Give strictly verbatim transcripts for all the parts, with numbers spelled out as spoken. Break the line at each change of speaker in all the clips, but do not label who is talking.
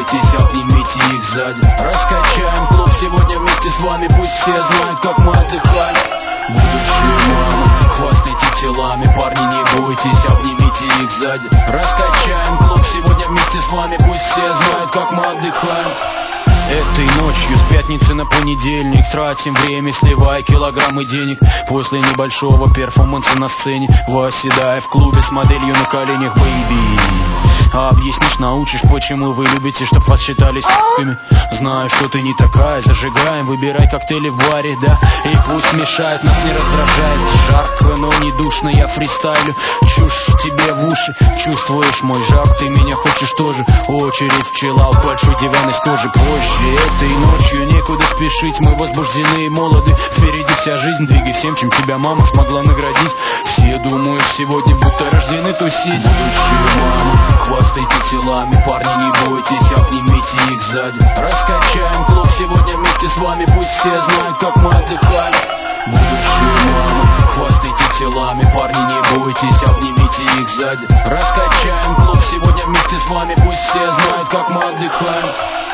бойтесь, обнимите их сзади. Раскачаем клуб сегодня вместе с вами, пусть все знают, как мы отдыхаем. Будущие мамы, хвастайте телами, парни, не бойтесь, обнимите их сзади. Раскачаем клуб сегодня вместе с вами, пусть все знают, как мы отдыхаем. Этой ночью с пятницы на понедельник тратим время, сливая килограммы денег. После небольшого перформанса на сцене, восседая в клубе с моделью на коленях, бэйби. А объяснишь, научишь, почему вы любите, чтоб вас считали с***ками. Знаю, что ты не такая, зажигаем, выбирай коктейли в баре, да. И пусть мешает, нас не раздражает. Жарко, но не душно, я фристайлю. Чушь тебе в уши, чувствуешь мой жар, ты меня хочешь тоже. Очередь в чиллаут, большой диван из кожи позже. Этой ночью некуда спешить, мы возбуждены и молоды. Впереди вся жизнь, двигай всем, чем тебя мама смогла наградить. Все думают сегодня, будто рождены тусить. Будущие мамы, хвастайте телами, парни, не бойтесь, обнимите их сзади. Раскачаем клуб сегодня вместе с вами, пусть все знают, как мы отдыхаем. Будущие мамы, хвастайте телами, парни, не бойтесь, обнимите их сзади. Раскачаем клуб сегодня вместе с вами, пусть все знают, как мы отдыхаем.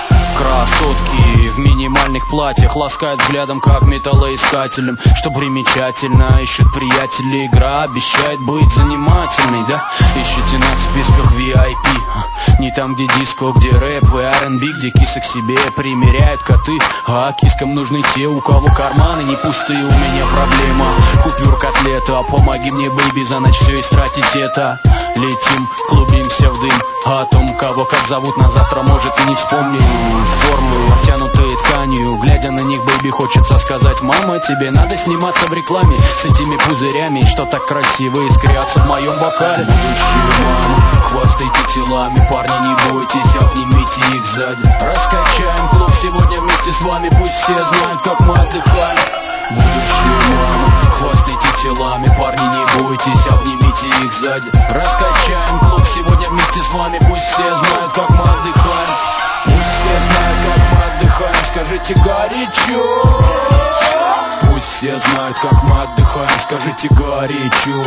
Красотки в минимальных платьях ласкают взглядом, как металлоискателем. Что примечательно, ищут приятели, игра обещает быть занимательной, да? Ищите нас в списках ви ай пи. Не там, где диско, где рэп и ар энд би, где кисы к себе примеряют коты. А кискам нужны те, у кого карманы не пустые. У меня проблема, купюр котлета. Помоги мне, бэйби, за ночь все истратить это. Летим, клубимся в дым. О том, кого как зовут, на завтра, может, и не вспомним. Формы, обтянутые тканью. Глядя на них, бэйби, хочется сказать: мама, тебе надо сниматься в рекламе с этими пузырями, что так красиво искрятся в моем бокале. Будущие мамы, хвастайте телами, парни, не бойтесь, обнимите их сзади. Раскачаем клуб сегодня вместе с вами, пусть все знают, как мы отдыхаем. Будущие мамы, хвастайте телами, парни, не бойтесь, обнимите их сзади. Раскачаем клуб сегодня вместе с вами, пусть все знают, как мы отдыхаем. Пусть все знают, как мы отдыхаем, скажите горячо. Пусть все знают, как мы отдыхаем, скажите горячо.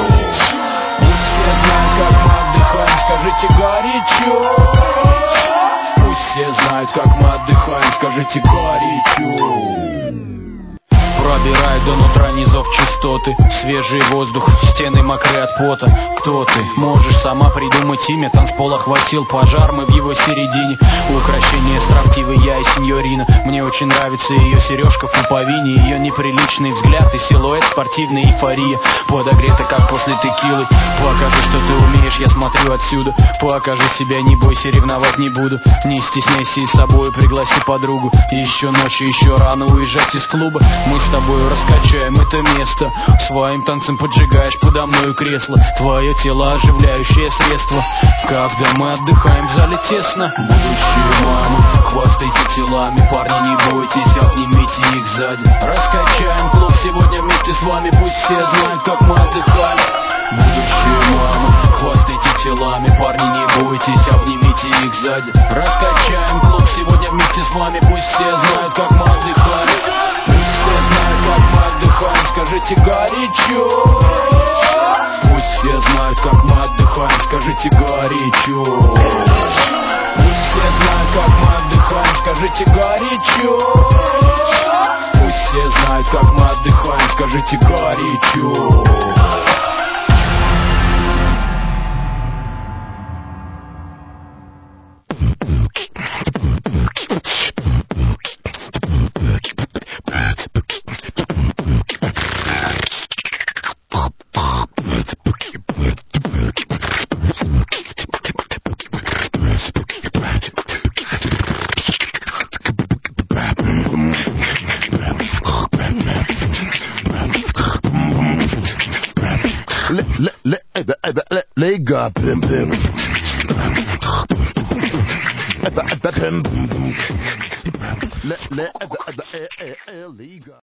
Пусть все знают, как мы отдыхаем, скажите горячо. Пусть все знают, как мы отдыхаем, скажите горячо. Пробирает до нутра низов частоты, свежий воздух, стены мокрые от пота. Кто ты? Можешь сама придумать имя. Танцпол охватил пожар, мы в его середине. Украшение строптивой я и сеньорина. Мне очень нравится ее сережка в пуповине, ее неприличный взгляд и силуэт, спортивная эйфория. Подогрета, как после текилы. Покажи, что ты умеешь, я смотрю отсюда. Покажи себя, не бойся, ревновать не буду. Не стесняйся и с собой пригласи подругу. Еще ночью, еще рано уезжать из клуба. Мы с тобой раскачаем это место. Своим танцем поджигаешь подо мною кресло. Твое тело оживляющее средство. Когда мы отдыхаем в зале тесно. Будущие мамы, хвастайте телами, парни, не бойтесь, обнимите их сзади. Раскачаем клуб сегодня вместе с вами, пусть все знают, как мы отдыхаем. Будущие мамы, хвастайте телами, парни, не бойтесь, обнимите их сзади. Раскачаем клуб сегодня вместе с вами, пусть все знают, как мы отдыхаем. Пусть все знают, как мы отдыхаем, скажите горячо. Пусть все знают, как мы отдыхаем, скажите горячо. Пусть все знают, как мы отдыхаем, скажите горячо. Пусть все знают, как мы отдыхаем, скажите горячо.
Liga, pim pim. Liga.